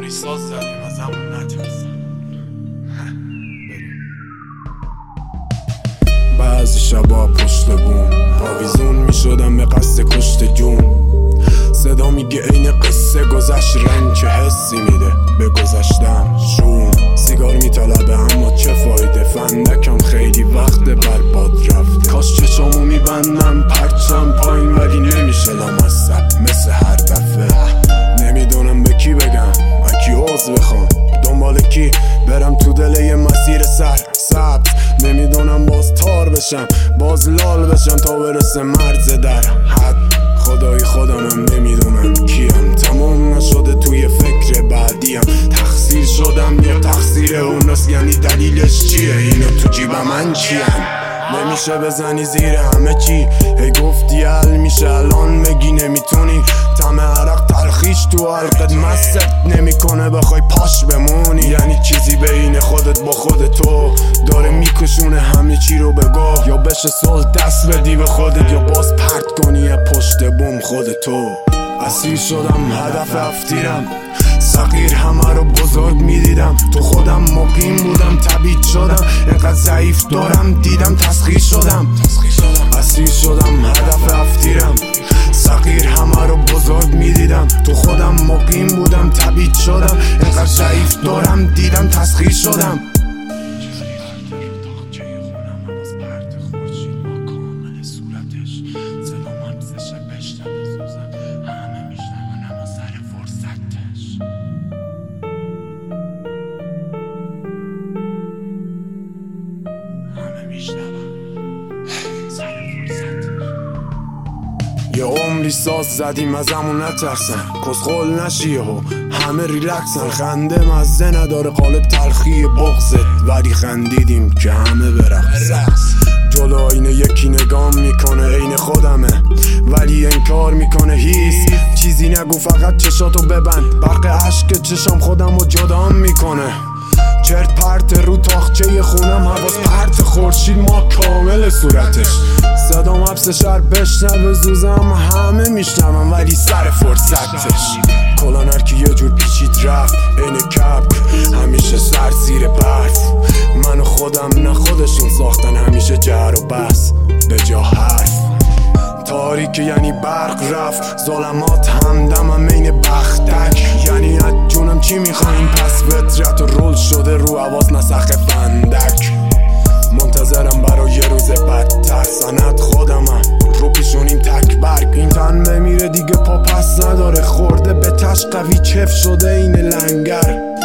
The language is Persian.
عمری ساز زدیم از همون نترسم. بعضی شبا پشت بوم آویزون می شدم به قصد کشت جون. صدا میگه این قصه گذشت رنگ چه حسی میده به گذشتم شون. سیگار میطلبه اما چه فایده، فندکم خیلی وقت برباد رفت. کاش چشامو میبندم پرچم پایین ولی نمیشه لامصب مثل هر دفعه. نمیدونم به کی بگم و کی عذر بخوام، دنبال کی برم تو دل یه مسیر سبز. نمیدونم باز تار بشم باز لال بشم تا برسه مرز در حد. خدای خودمم نمیدونم کیم، تمام نشده توی فکر بعدیم. تقصیر شدم یا تقصیر اوناست، یعنی دلیلش چیه؟ اینو تو جیبم من چیم؟ نمیشه بزنی زیر همه چی، هی گفتی حل میشه الان بگی نمیتونی. طعم عرق تلخیش تو حلقت مست نمیکنه بخوای پاش بمونی. یعنی چیزی بین خودت با خودت تو داره میکشونه همه چی رو بگو. یا بشه صلح دست بدی به خودت یا باز پرت کنی پشت بوم خودتو. اسیر شدم هدف افتیرم، صغیر همه رو بزرگ میدیدم. تو خودم مقیم بودم تبعید شدم، اینقدر ضعیف دارم دیدم تسخیر شدم. اسیر شدم هدف افتیرم، صغیر همه رو بزرگ میدیدم. تو خودم مقیم بودم تبعید شدم، اینقدر ضعیف دارم دیدم تسخیر شدم. یه عمری ساز زدیم از همون نترسن، کسخل نشیه ها همه ریلکسن. خنده مزه نداره قالب تلخی بغزت، ولی خندیدیم که همه برقصن. جلو آینه یکی نگام میکنه عین خودمه ولی انکار میکنه هیس. چیزی نگو فقط چشاتو ببند، برق عشق چشام خودمو جدام میکنه. چرت پرت رو تاخچه خونم، حواس پرت خورشید ما کامل صورتش. صدام حبس شهر بشنوه زوزم همه میشنوم ولی سر فرصتش. کلان هرکی یه جور پیچید رفت این کپک، همیشه سر زیر برف. من و خودم نه خودشون ساختن همیشه جر و بس به جا حرف. تاریک یعنی برق رفت، ظلمات همدمم این بختک. یعنی از جونم چی میخواین پس فطرت و رول شده رو حواس نسخ فندک. منتظرم برای یه روز بدتر، سند خودمم رو پیشونیم تک برگ. این تن بمیره دیگه پا پس نداره، خورده به تش قوی چف شده این لنگر.